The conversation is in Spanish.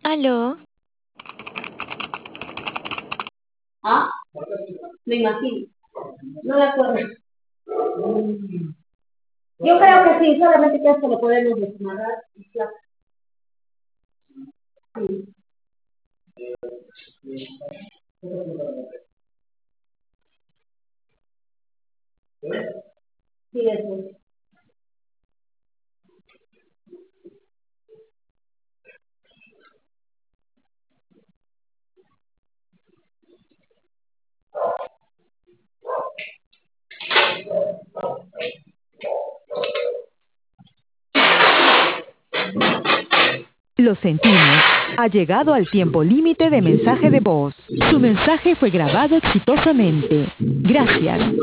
Aló, Ah, me imagino. No me acuerdo. Yo creo que sí, solamente que esto lo podemos desmarrar. Sí, eso es. Lo sentimos. Ha llegado al tiempo límite de mensaje de voz. Su mensaje fue grabado exitosamente. Gracias.